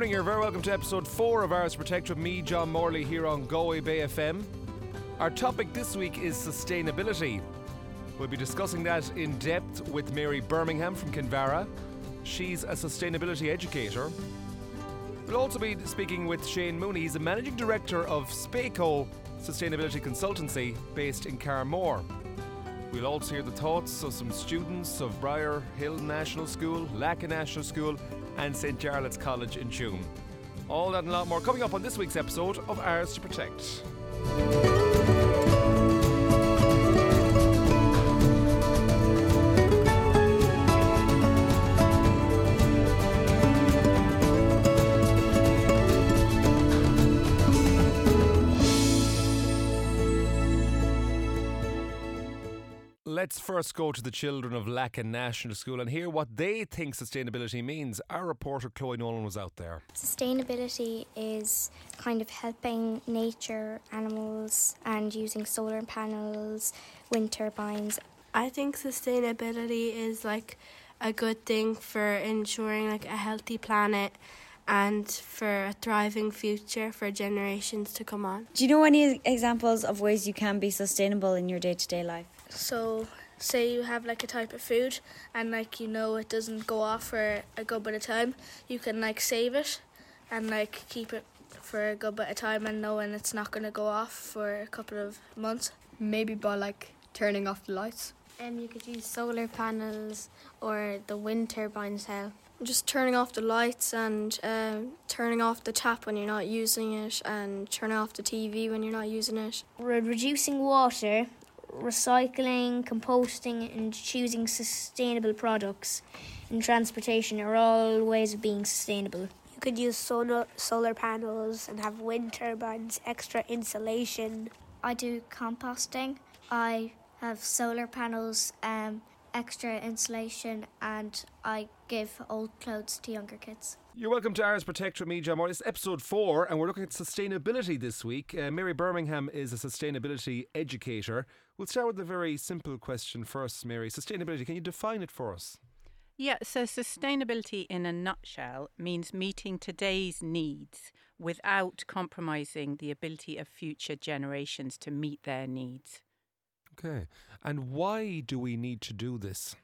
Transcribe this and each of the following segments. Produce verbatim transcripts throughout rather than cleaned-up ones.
morning, you're very welcome to episode four of Ours to Protect with me, John Morley, here on Galway Bay F M. Our topic this week is sustainability. We'll be discussing that in depth with Mary Birmingham from Kinvara. She's a sustainability educator. We'll also be speaking with Shane Mooney. He's the Managing Director of Spaco Sustainability Consultancy based in Carmore. We'll also hear the thoughts of some students of Briar Hill National School, Lacka National School and Saint Jarlath's College in Tuam. All that and a lot more coming up on this week's episode of Ours to Protect. Let's first go to the children of Lacka National School and hear what they think sustainability means. Our reporter Chloe Nolan was out there. Sustainability is kind of helping nature, animals, and using solar panels, wind turbines. I think sustainability is like a good thing for ensuring like a healthy planet and for a thriving future for generations to come on. Do you know any examples of ways you can be sustainable in your day-to-day life? So, say you have like a type of food and like you know it doesn't go off for a good bit of time, you can like save it and like keep it for a good bit of time and knowing it's not going to go off for a couple of months. Maybe by like turning off the lights. Um, you could use solar panels or the wind turbines help. Just turning off the lights and um, turning off the tap when you're not using it and turning off the T V when you're not using it. Re- reducing water, recycling, composting and choosing sustainable products in transportation are all ways of being sustainable. You could use solar, solar panels and have wind turbines, extra insulation. I do composting. I have solar panels, um, extra insulation, and I give old clothes to younger kids. You're welcome to Ours Protect with me, John Morley. It's episode four, and we're looking at sustainability this week. Uh, Mary Birmingham is a sustainability educator. We'll start with a very simple question first, Mary. Sustainability, can you define it for us? Yeah, so sustainability in a nutshell means meeting today's needs without compromising the ability of future generations to meet their needs. Okay. And why do we need to do this?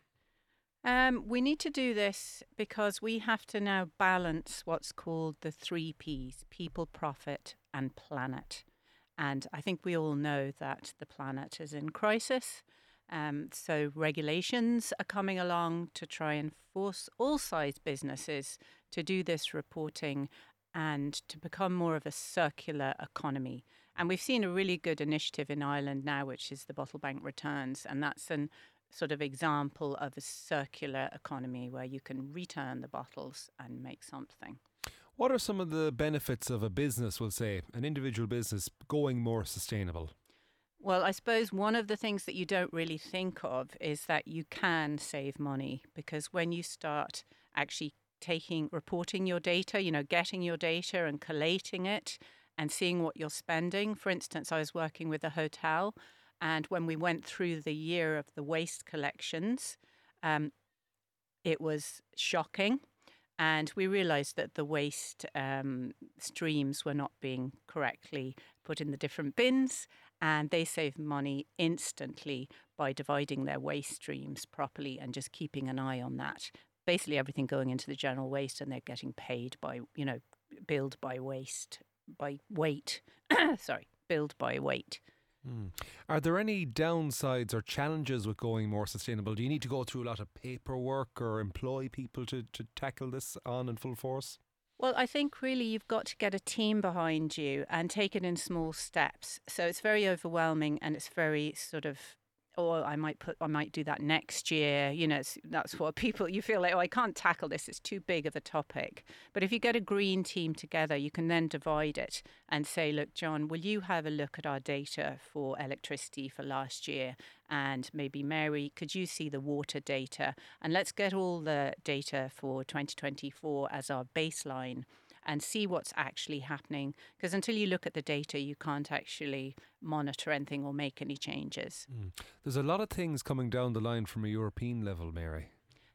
Um, we need to do this because we have to now balance what's called the three Ps, people, profit and planet. And I think we all know that the planet is in crisis. Um, so regulations are coming along to try and force all size businesses to do this reporting and to become more of a circular economy. And we've seen a really good initiative in Ireland now, which is the Bottle Bank Returns. And that's an sort of example of a circular economy where you can return the bottles and make something. What are some of the benefits of a business, we'll say, an individual business going more sustainable? Well, I suppose one of the things that you don't really think of is that you can save money, because when you start actually taking, reporting your data, you know, getting your data and collating it and seeing what you're spending. For instance, I was working with a hotel, and when we went through the year of the waste collections, um, it was shocking. And we realised that the waste um, streams were not being correctly put in the different bins, and they saved money instantly by dividing their waste streams properly and just keeping an eye on that. Basically everything going into the general waste, and they're getting paid by, you know, billed by waste, by weight. Sorry, billed by weight. Mm. Are there any downsides or challenges with going more sustainable? Do you need to go through a lot of paperwork or employ people to, to tackle this on in full force? Well, I think really you've got to get a team behind you and take it in small steps. So it's very overwhelming, and it's very sort of, oh, I might put, I might do that next year. You know, it's, that's what people, you feel like, oh, I can't tackle this. It's too big of a topic. But if you get a green team together, you can then divide it and say, look, John, will you have a look at our data for electricity for last year? And maybe Mary, could you see the water data? And let's get all the data for twenty twenty-four as our baseline and see what's actually happening. Because until you look at the data, you can't actually monitor anything or make any changes. Mm. There's a lot of things coming down the line from a European level, Mary.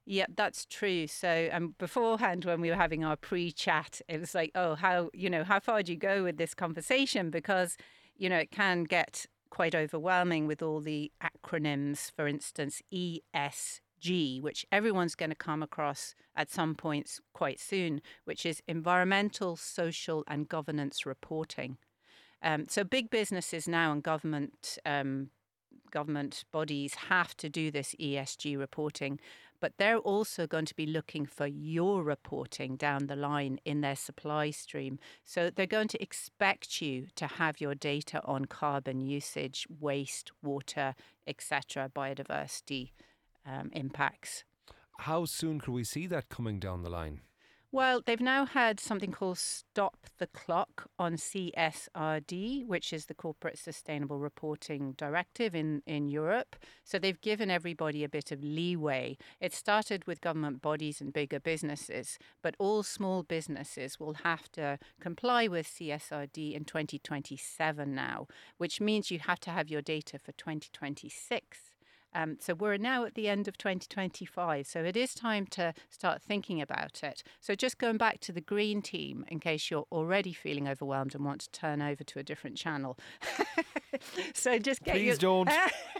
Yeah, that's true. So um, beforehand, when we were having our pre-chat, it was like, oh, how, you know, how far do you go with this conversation? Because, you know, it can get quite overwhelming with all the acronyms, for instance, E S G, which everyone's going to come across at some points quite soon, which is environmental, social and governance reporting. Um, so big businesses now and government um, government bodies have to do this E S G reporting, but they're also going to be looking for your reporting down the line in their supply stream. So they're going to expect you to have your data on carbon usage, waste, water, et cetera, biodiversity um, impacts. How soon could we see that coming down the line? Well, they've now had something called Stop the Clock on C S R D, which is the Corporate Sustainable Reporting Directive in, in Europe. So they've given everybody a bit of leeway. It started with government bodies and bigger businesses, but all small businesses will have to comply with C S R D in twenty twenty-seven now, which means you have to have your data for twenty twenty-six. Um, so we're now at the end of twenty twenty-five. So it is time to start thinking about it. So just going back to the green team, in case you're already feeling overwhelmed and want to turn over to a different channel. So just get Please your, don't.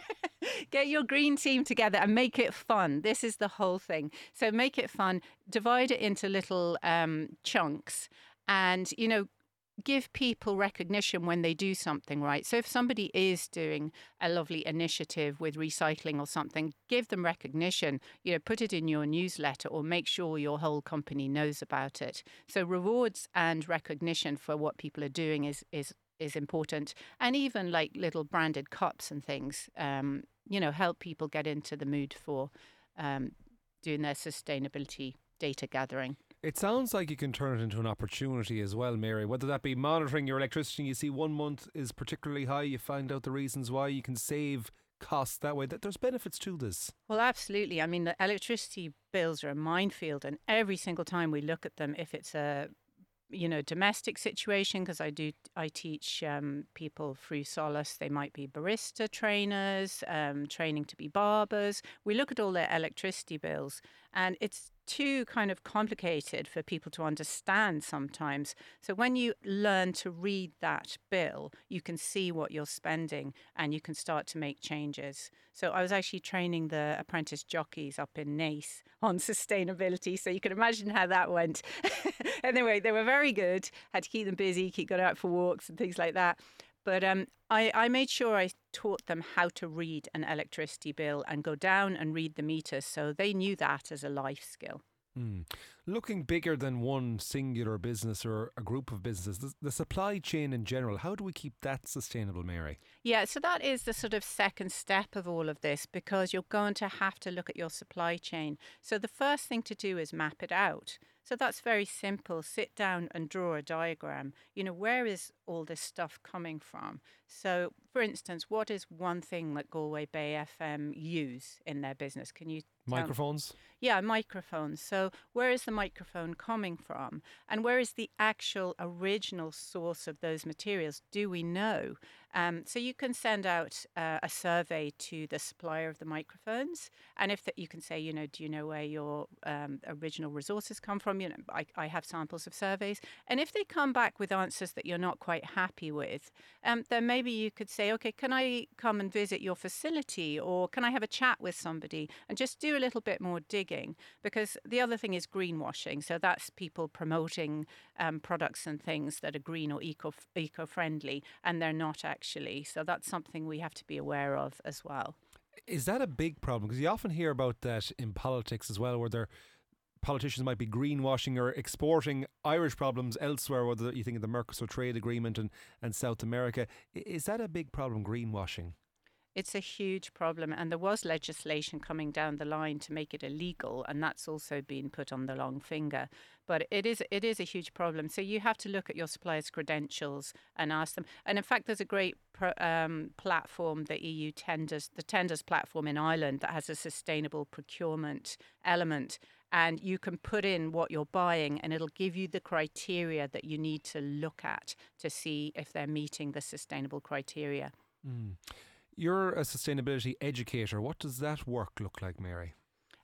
Get your green team together and make it fun. This is the whole thing. So make it fun. Divide it into little um, chunks and, you know, give people recognition when they do something right. So if somebody is doing a lovely initiative with recycling or something, give them recognition, you know, put it in your newsletter or make sure your whole company knows about it. So rewards and recognition for what people are doing is is is important. And even like little branded cups and things, um, you know, help people get into the mood for um, doing their sustainability data gathering. It sounds like you can turn it into an opportunity as well, Mary, whether that be monitoring your electricity. You see one month is particularly high, you find out the reasons why, you can save costs that way. That there's benefits to this. Well, absolutely. I mean, the electricity bills are a minefield, and every single time we look at them, if it's a you know, domestic situation, because I do, I teach um, people through Solace. They might be barista trainers, um, training to be barbers. We look at all their electricity bills, and it's too kind of complicated for people to understand sometimes. So when you learn to read that bill, you can see what you're spending and you can start to make changes. So I was actually training the apprentice jockeys up in Naas on sustainability. So you can imagine how that went. Anyway, they were very good. Had to keep them busy, keep going out for walks and things like that. But um, I, I made sure I taught them how to read an electricity bill and go down and read the meters, so they knew that as a life skill. Mm. Looking bigger than one singular business or a group of businesses, the, the supply chain in general, how do we keep that sustainable, Mary? Yeah, so that is the sort of second step of all of this, because you're going to have to look at your supply chain. So the first thing to do is map it out. So that's very simple. Sit down and draw a diagram. You know, where is all this stuff coming from? So, for instance, what is one thing that Galway Bay F M use in their business? Can you tell Microphones? me? Yeah, microphones. So where is the microphone coming from? And where is the actual original source of those materials? Do we know? Um, so you can send out uh, a survey to the supplier of the microphones. And if the, you can say, you know, do you know where your um, original resources come from? You know, I, I have samples of surveys. And if they come back with answers that you're not quite happy with, um, then maybe you could say, okay, can I come and visit your facility? Or can I have a chat with somebody and just do a little bit more digging? Because the other thing is greenwashing. So that's people promoting um, products and things that are green or eco eco-friendly, and they're not actually. So that's something we have to be aware of as well. Is that a big problem? Because you often hear about that in politics as well, where they're politicians might be greenwashing or exporting Irish problems elsewhere, whether you think of the Mercosur trade agreement and, and South America. Is that a big problem, greenwashing? It's a huge problem, and there was legislation coming down the line to make it illegal, and that's also been put on the long finger. But it is it is a huge problem. So you have to look at your suppliers' credentials and ask them. And in fact, there's a great pro, um, platform, the E U tenders, the tenders platform in Ireland, that has a sustainable procurement element. And you can put in what you're buying, and it'll give you the criteria that you need to look at to see if they're meeting the sustainable criteria. Mm. You're a sustainability educator. What does that work look like, Mary?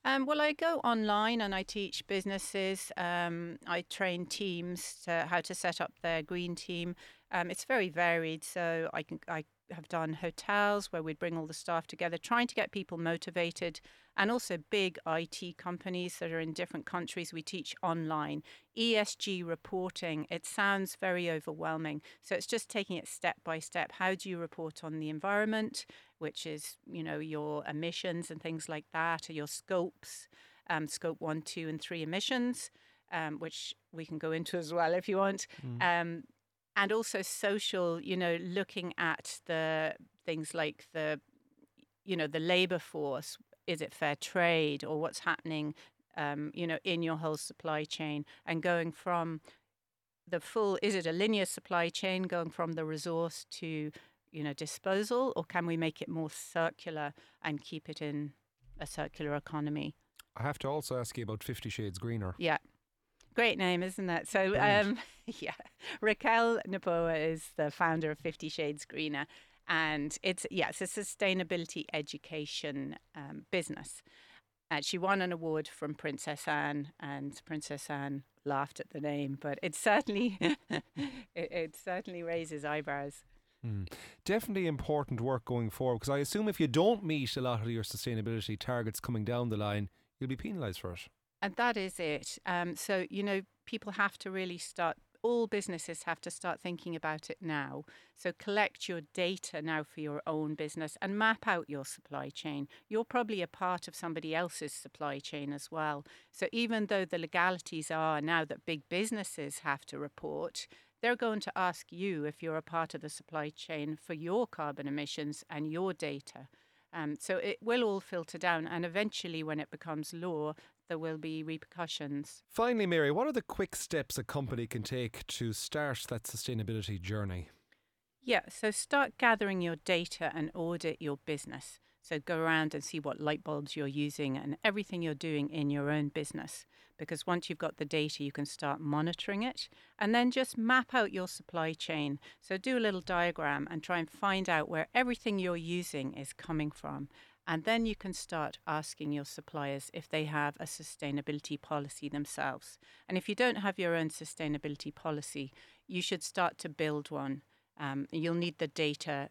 Um, well, I go online and I teach businesses. Um, I train teams to how to set up their green team. Um, it's very varied. So I can I have done hotels where we'd bring all the staff together, trying to get people motivated, and also big I T companies that are in different countries. We teach online. E S G reporting, it sounds very overwhelming. So it's just taking it step by step. How do you report on the environment, which is, you know, your emissions and things like that, or your scopes, um, scope one, two, and three emissions, um, which we can go into as well if you want. Mm. Um, and also social, you know, looking at the things like the, you know, the labor force. Is it fair trade, or what's happening, um, you know, in your whole supply chain, and going from the full, is it a linear supply chain going from the resource to, you know, disposal, or can we make it more circular and keep it in a circular economy? I have to also ask you about Fifty Shades Greener. Yeah. Great name, isn't it? So, um, yeah, Raquel Noboa is the founder of Fifty Shades Greener. And it's, yeah, it's a sustainability education um, business. And she won an award from Princess Anne, and Princess Anne laughed at the name, but it certainly, it, it certainly raises eyebrows. Mm. Definitely important work going forward, because I assume if you don't meet a lot of your sustainability targets coming down the line, you'll be penalised for it. And that is it. Um, so, you know, people have to really start, all businesses have to start thinking about it now. So collect your data now for your own business and map out your supply chain. You're probably a part of somebody else's supply chain as well. So even though the legalities are now that big businesses have to report, they're going to ask you if you're a part of the supply chain for your carbon emissions and your data. Um, so it will all filter down, and eventually when it becomes law, there will be repercussions. Finally, Mary, what are the quick steps a company can take to start that sustainability journey? Yeah, so start gathering your data and audit your business. So go around and see what light bulbs you're using and everything you're doing in your own business. Because once you've got the data, you can start monitoring it, and then just map out your supply chain. So do a little diagram and try and find out where everything you're using is coming from. And then you can start asking your suppliers if they have a sustainability policy themselves. And if you don't have your own sustainability policy, you should start to build one. Um, you'll need the data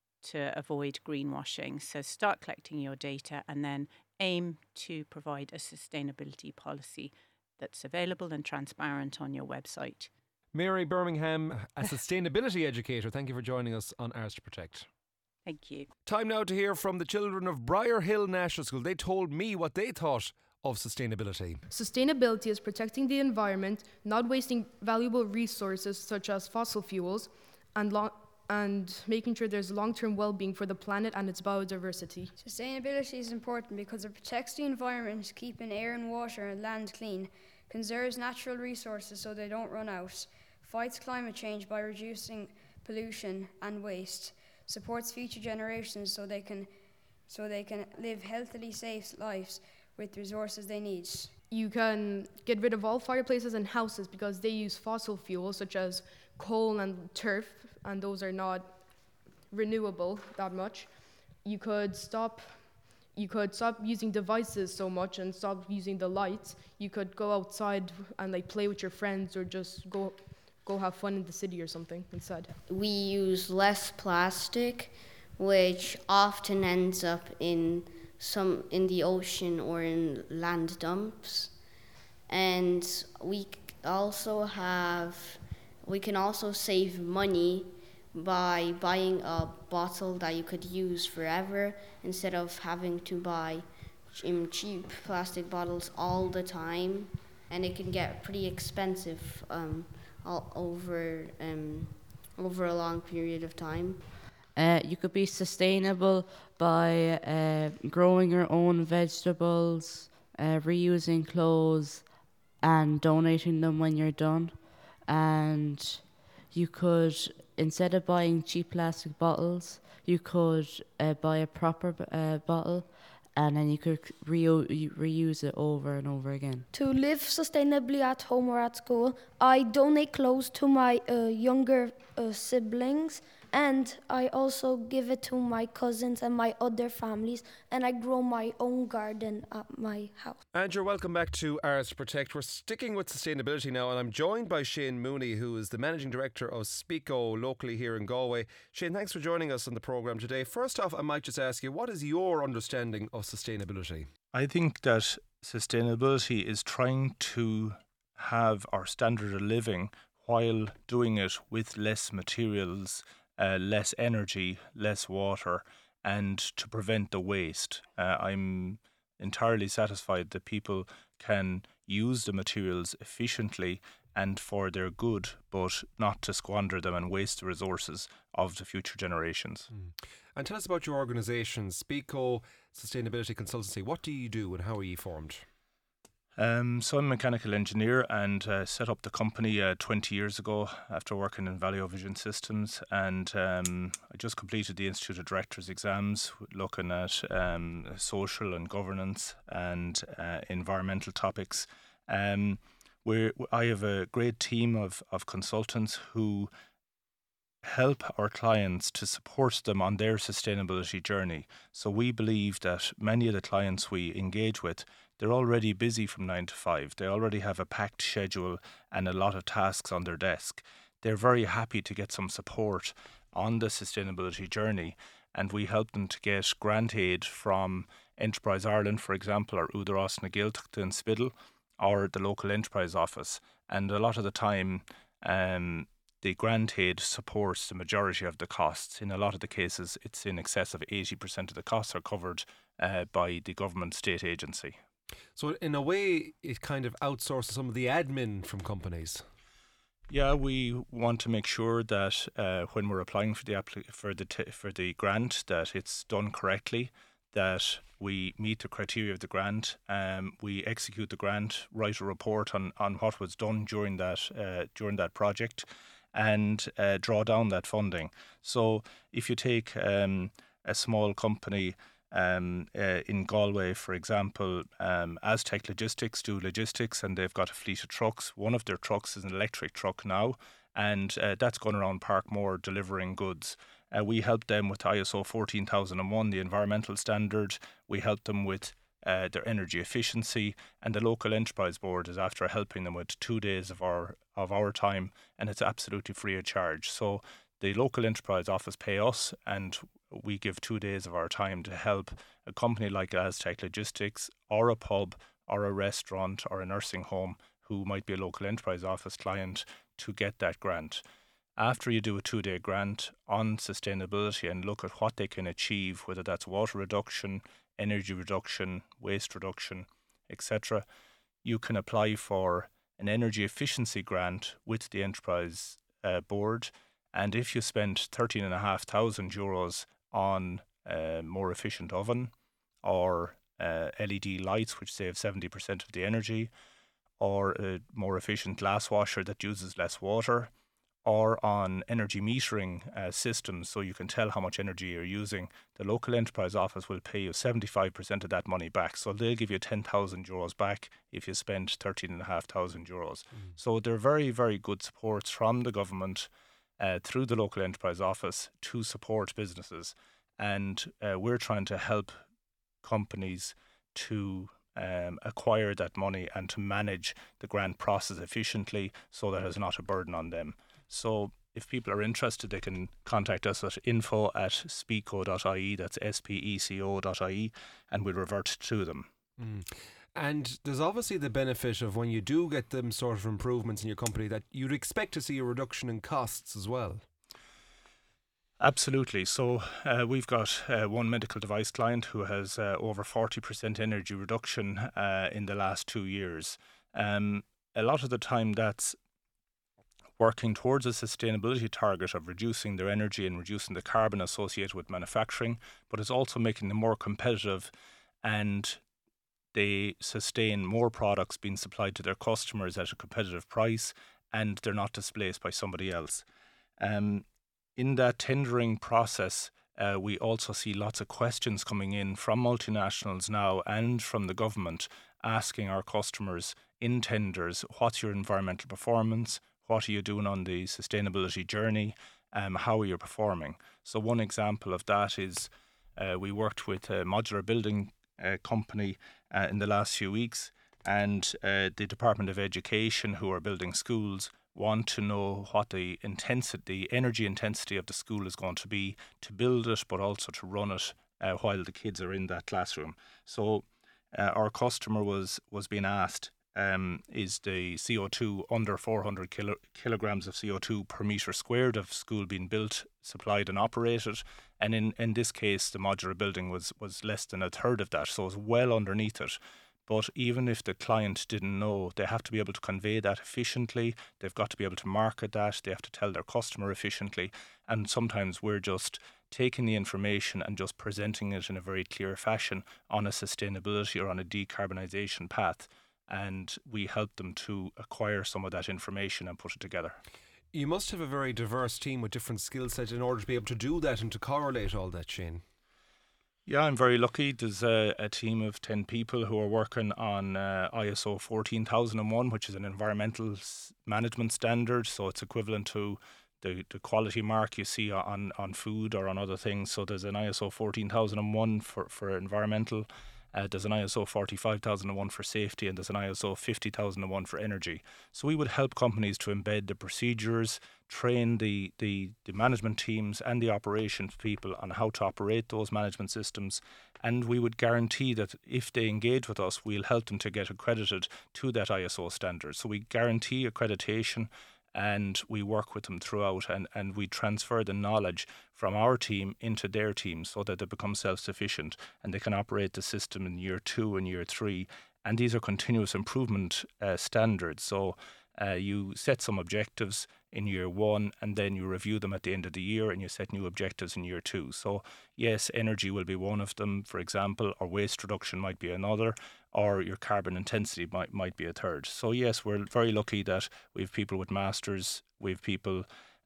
to avoid greenwashing. So start collecting your data and then aim to provide a sustainability policy that's available and transparent on your website. Mary Birmingham, a sustainability educator, thank you for joining us on Ours to Protect. Thank you. Time now to hear from the children of Briar Hill National School. They told me what they thought of sustainability. Sustainability is protecting the environment, not wasting valuable resources such as fossil fuels, and lo- and making sure there's long-term well-being for the planet and its biodiversity. Sustainability is important because it protects the environment, keeping air and water and land clean, conserves natural resources so they don't run out, fights climate change by reducing pollution and waste, supports future generations so they can so they can live healthily safe lives with resources they need. You can get rid of all fireplaces and houses because they use fossil fuels such as coal and turf, and those are not renewable that much. You could stop you could stop using devices so much and stop using the lights. You could go outside and like play with your friends, or just go go have fun in the city or something instead. We use less plastic, which often ends up in some in the ocean or in land dumps. And we also have we can also save money by buying a bottle that you could use forever instead of having to buy um, cheap plastic bottles all the time, and it can get pretty expensive um, all over um, over a long period of time. Uh, you could be sustainable by uh, growing your own vegetables, uh, reusing clothes, and donating them when you're done. And you could, instead of buying cheap plastic bottles, you could uh, buy a proper uh, bottle, and then you could re- reuse it over and over again. To live sustainably at home or at school, I donate clothes to my uh, younger uh, siblings And I also give it to my cousins and my other families, and I grow my own garden at my house. And you're welcome back to Ours to Protect. We're sticking with sustainability now, and I'm joined by Shane Mooney, who is the Managing Director of Speako locally here in Galway. Shane, thanks for joining us on the programme today. First off, I might just ask you, what is your understanding of sustainability? I think that sustainability is trying to have our standard of living while doing it with less materials, uh, less energy, less water, and to prevent the waste. Uh, I'm entirely satisfied that people can use the materials efficiently and for their good, but not to squander them and waste the resources of the future generations. Mm. And tell us about your organisation, Speako Sustainability Consultancy. What do you do and how are you formed? Um, so I'm a mechanical engineer and uh, set up the company uh, twenty years ago after working in Valeo Vision Systems, and um, I just completed the Institute of Directors exams looking at um, social and governance and uh, environmental topics. Um, we're, I have a great team of, of consultants who help our clients to support them on their sustainability journey. So we believe that many of the clients we engage with, they're already busy from nine to five. They already have a packed schedule and a lot of tasks on their desk. They're very happy to get some support on the sustainability journey, and we help them to get grant aid from Enterprise Ireland, for example, or Údarás na Gaeltachta in Spiddal, or the local enterprise office. And a lot of the time, um, the grant aid supports the majority of the costs. In a lot of the cases, it's in excess of eighty percent of the costs are covered uh, by the government state agency. So in a way, it kind of outsources some of the admin from companies. Yeah, we want to make sure that uh, when we're applying for the appli- for the t- for the grant, that it's done correctly, that we meet the criteria of the grant, um, we execute the grant, write a report on, on what was done during that uh, during that project, and uh, draw down that funding. So if you take um, a small company um, uh, in Galway, for example, um, Aztec Logistics do logistics, and they've got a fleet of trucks. One of their trucks is an electric truck now, and uh, that's going around Parkmore delivering goods. Uh, we help them with I S O fourteen thousand one, the environmental standard. We help them with uh, their energy efficiency, and the local enterprise board is after helping them with two days of our of our time, and it's absolutely free of charge. So the local enterprise office pay us, and we give two days of our time to help a company like Aztec Logistics, or a pub, or a restaurant, or a nursing home who might be a local enterprise office client to get that grant. After you do a two-day grant on sustainability and look at what they can achieve, whether that's water reduction, energy reduction, waste reduction, et cetera, you can apply for an energy efficiency grant with the enterprise uh, board. And if you spend thirteen and a half thousand euros on a more efficient oven, or uh, L E D lights which save seventy percent of the energy, or a more efficient glass washer that uses less water, or on energy metering uh, systems so you can tell how much energy you're using, the local enterprise office will pay you seventy-five percent of that money back. So they'll give you ten thousand euros back if you spend thirteen and a half thousand euros. Mm. So they're very, very good supports from the government uh, through the local enterprise office to support businesses. And uh, we're trying to help companies to um, acquire that money and to manage the grant process efficiently so that it's not a burden on them. So if people are interested, they can contact us at info at speako dot I E, that's S P E C O dot I E, and we'll revert to them. Mm. And there's obviously the benefit of when you do get them sort of improvements in your company that you'd expect to see a reduction in costs as well. Absolutely. So uh, we've got uh, one medical device client who has uh, over forty percent energy reduction uh, in the last two years. Um, a lot of the time that's working towards a sustainability target of reducing their energy and reducing the carbon associated with manufacturing, but it's also making them more competitive, and they sustain more products being supplied to their customers at a competitive price, and they're not displaced by somebody else. Um, in that tendering process, uh, we also see lots of questions coming in from multinationals now and from the government asking our customers in tenders, what's your environmental performance? What are you doing on the sustainability journey? um, how are you performing? So one example of that is uh, we worked with a modular building uh, company uh, in the last few weeks, and uh, the Department of Education, who are building schools, want to know what the intensity, the energy intensity of the school is going to be to build it, but also to run it uh, while the kids are in that classroom. So uh, our customer was was being asked, um, is the C O two under four hundred kilo, kilograms of C O two per metre squared of school being built, supplied and operated? And in, in this case, the modular building was, was less than a third of that, so it was well underneath it. But even if the client didn't know, they have to be able to convey that efficiently. They've got to be able to market that. They have to tell their customer efficiently. And sometimes we're just taking the information and just presenting it in a very clear fashion on a sustainability or on a decarbonisation path. And we help them to acquire some of that information and put it together. You must have a very diverse team with different skill sets in order to be able to do that and to correlate all that, Shane. Yeah, I'm very lucky. There's a, a team of ten people who are working on uh, I S O fourteen thousand one, which is an environmental s- management standard. So it's equivalent to the, the quality mark you see on, on food or on other things. So there's an I S O fourteen thousand one for, for environmental. Uh, there's an I S O forty-five thousand one for safety, and there's an I S O fifty thousand one for energy. So we would help companies to embed the procedures, train the, the, the management teams and the operations people on how to operate those management systems. And we would guarantee that if they engage with us, we'll help them to get accredited to that I S O standard. So we guarantee accreditation, and we work with them throughout, and, and we transfer the knowledge from our team into their team so that they become self-sufficient and they can operate the system in year two and year three. And these are continuous improvement uh, standards. So uh, you set some objectives in year one, and then you review them at the end of the year, and you set new objectives in year two. So yes, energy will be one of them, for example, or waste reduction might be another, or your carbon intensity might might be a third. So yes, we're very lucky that we have people with masters, we have people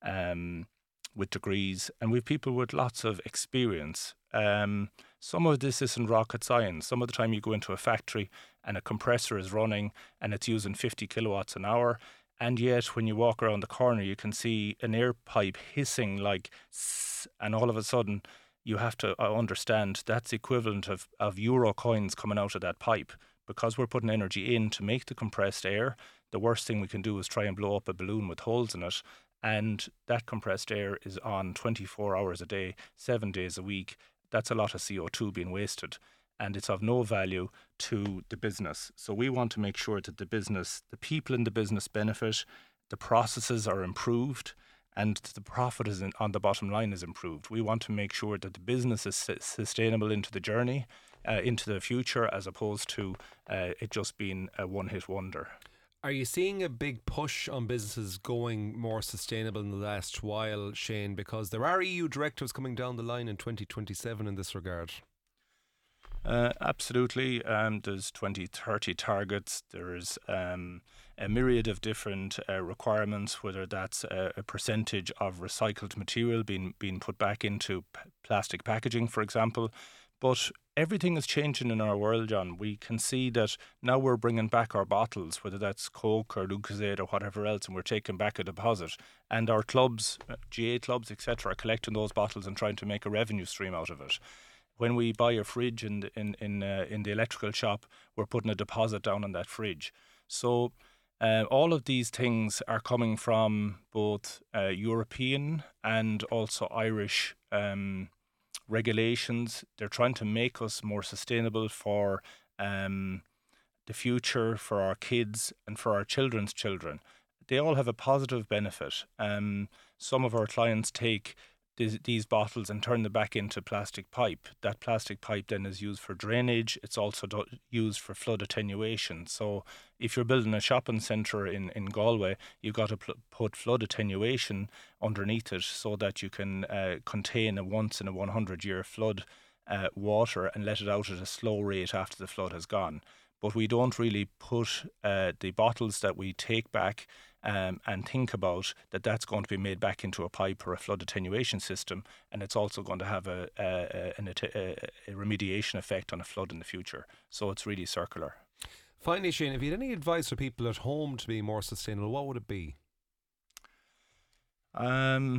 um, with degrees, and we have people with lots of experience. Um, some of this isn't rocket science. Some of the time you go into a factory and a compressor is running and it's using fifty kilowatts an hour, and yet when you walk around the corner you can see an air pipe hissing like sss, and all of a sudden you have to understand that's equivalent of, of euro coins coming out of that pipe. Because we're putting energy in to make the compressed air, the worst thing we can do is try and blow up a balloon with holes in it. And that compressed air is on twenty-four hours a day, seven days a week. That's a lot of C O two being wasted. And it's of no value to the business. So we want to make sure that the business, the people in the business benefit, the processes are improved, and the profit is in, on the bottom line is improved. We want to make sure that the business is su- sustainable into the journey, uh, into the future, as opposed to uh, it just being a one-hit wonder. Are you seeing a big push on businesses going more sustainable in the last while, Shane? Because there are E U directives coming down the line in twenty twenty-seven in this regard. Uh, absolutely. Um, there's twenty thirty targets. There's um, a myriad of different uh, requirements, whether that's a, a percentage of recycled material being being put back into p- plastic packaging, for example. But everything is changing in our world, John. We can see that now we're bringing back our bottles, whether that's Coke or Lucozade or whatever else, and we're taking back a deposit. And our clubs, uh, G A clubs, et cetera, are collecting those bottles and trying to make a revenue stream out of it. When we buy a fridge in the, in in, uh, in the electrical shop, we're putting a deposit down on that fridge. So uh, all of these things are coming from both uh, European and also Irish um, regulations. They're trying to make us more sustainable for um, the future, for our kids and for our children's children. They all have a positive benefit. Um, some of our clients take These, these bottles and turn them back into plastic pipe. That plastic pipe then is used for drainage. It's also do- used for flood attenuation. So if you're building a shopping centre in, in Galway, you've got to pl- put flood attenuation underneath it so that you can uh, contain a once in a one hundred year flood uh, water and let it out at a slow rate after the flood has gone. But we don't really put uh, the bottles that we take back Um, and think about that that's going to be made back into a pipe or a flood attenuation system, and it's also going to have a, a, a, a, a remediation effect on a flood in the future. So it's really circular. Finally, Shane, if you had any advice for people at home to be more sustainable, what would it be? Um,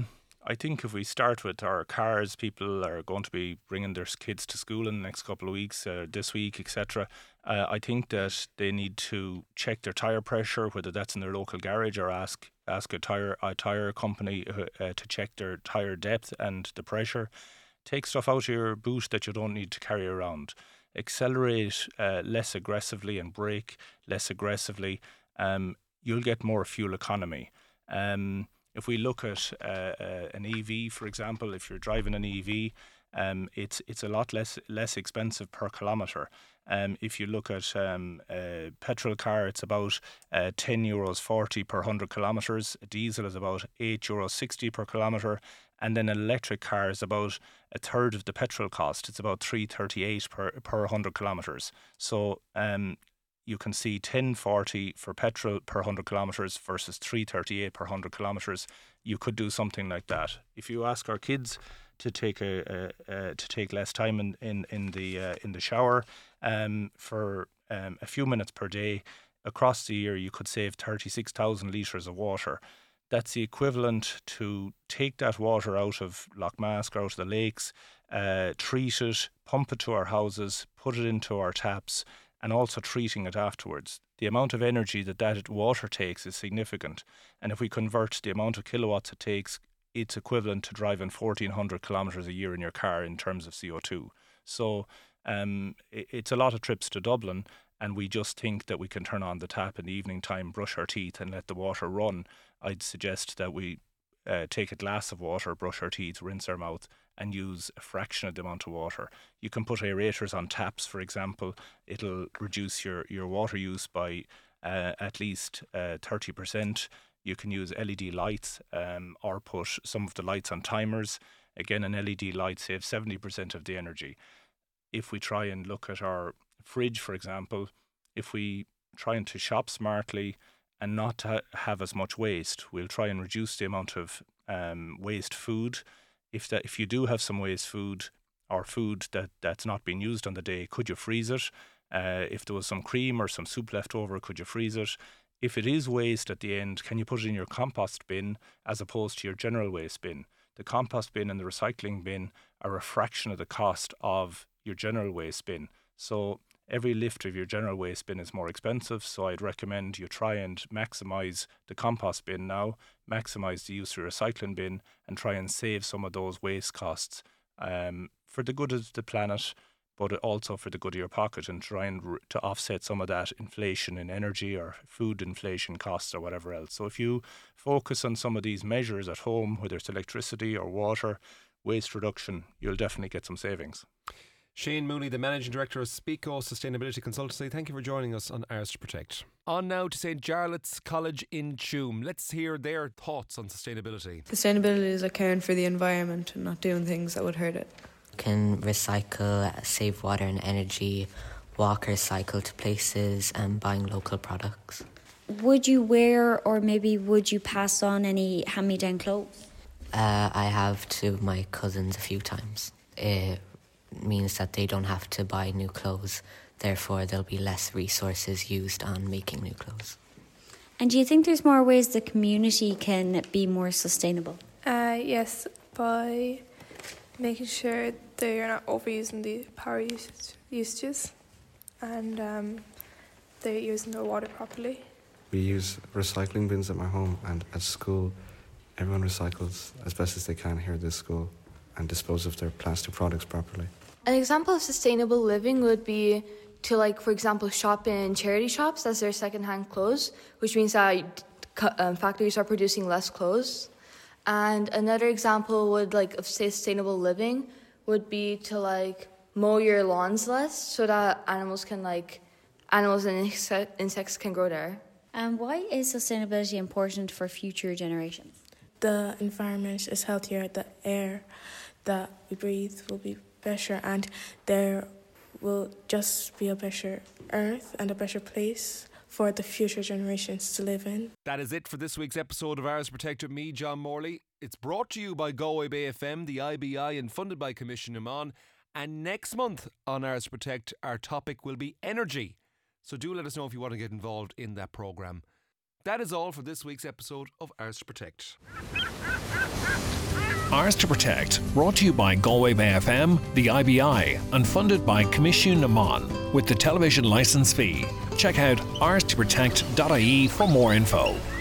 I think if we start with our cars, people are going to be bringing their kids to school in the next couple of weeks, uh, this week, et cetera. Uh, I think that they need to check their tyre pressure, whether that's in their local garage, or ask ask a tyre a tyre company uh, uh, to check their tyre depth and the pressure. Take stuff out of your boot that you don't need to carry around. Accelerate uh, less aggressively and brake less aggressively. Um, you'll get more fuel economy. Um, if we look at uh, uh, an E V, for example, if you're driving an E V, um, it's it's a lot less less expensive per kilometre. Um, if you look at um, a petrol car, it's about uh, ten euros forty per one hundred kilometres. A diesel is about eight euros sixty per kilometre. And then an electric car is about a third of the petrol cost. It's about three thirty-eight per per one hundred kilometres. So um, you can see ten forty for petrol per one hundred kilometres versus three thirty-eight per one hundred kilometres. You could do something like that. If you ask our kids to take a, a, a to take less time in in in the uh, in the shower um, for um, a few minutes per day, across the year you could save thirty-six thousand litres of water. That's the equivalent to take that water out of Loch Mask or out of the lakes, uh, treat it, pump it to our houses, put it into our taps, and also treating it afterwards. The amount of energy that that water takes is significant. And if we convert the amount of kilowatts it takes, it's equivalent to driving fourteen hundred kilometres a year in your car in terms of C O two. So um, it, it's a lot of trips to Dublin, and we just think that we can turn on the tap in the evening time, brush our teeth and let the water run. I'd suggest that we uh, take a glass of water, brush our teeth, rinse our mouth, and use a fraction of the amount of water. You can put aerators on taps, for example. It'll reduce your, your water use by uh, at least uh, thirty percent. You can use L E D lights um, or put some of the lights on timers. Again, an L E D light saves seventy percent of the energy. If we try and look at our fridge, for example, if we try to shop smartly and not to have as much waste, we'll try and reduce the amount of um, waste food. If that, if you do have some waste food or food that, that's not been used on the day, could you freeze it? Uh, if there was some cream or some soup left over, could you freeze it? If it is waste at the end, can you put it in your compost bin as opposed to your general waste bin? The compost bin and the recycling bin are a fraction of the cost of your general waste bin. So every lift of your general waste bin is more expensive, so I'd recommend you try and maximise the compost bin now, maximise the use of your recycling bin, and try and save some of those waste costs um, for the good of the planet, but also for the good of your pocket, and try and r- to offset some of that inflation in energy or food inflation costs or whatever else. So if you focus on some of these measures at home, whether it's electricity or water, waste reduction, you'll definitely get some savings. Shane Mooney, the Managing Director of Speco Sustainability Consultancy, thank you for joining us on Ours to Protect. On now to Saint Jarlath's College in Tuam. Let's hear their thoughts on sustainability. Sustainability is like caring for the environment and not doing things that would hurt it. Can recycle, save water and energy, walk or cycle to places, and buying local products. Would you wear or maybe would you pass on any hand-me-down clothes? Uh, I have to my cousins a few times. It means that they don't have to buy new clothes, therefore there'll be less resources used on making new clothes. And do you think there's more ways the community can be more sustainable? Uh, yes, by making sure they're not overusing the power usage, usages and um, they're using their water properly. We use recycling bins at my home, and at school everyone recycles as best as they can here at this school and dispose of their plastic products properly. An example of sustainable living would be to, like, for example, shop in charity shops as their second-hand clothes, which means that um, factories are producing less clothes. And another example would, like, of sustainable living would be to, like, mow your lawns less so that animals can, like, animals and insect- insects can grow there. And why is sustainability important for future generations? The environment is healthier, the air that we breathe will be better, and there will just be a better earth and a better place for the future generations to live in. That is it for this week's episode of Ours to Protect with me, John Morley. It's brought to you by Galway Bay F M, the I B I, and funded by Commission Oman. And next month on Ours to Protect, our topic will be energy. So do let us know if you want to get involved in that programme. That is all for this week's episode of Ours to Protect. Ours to Protect, brought to you by Galway Bay F M, the I B I, and funded by Commission Naman with the television licence fee. Check out ours to protect dot I E for more info.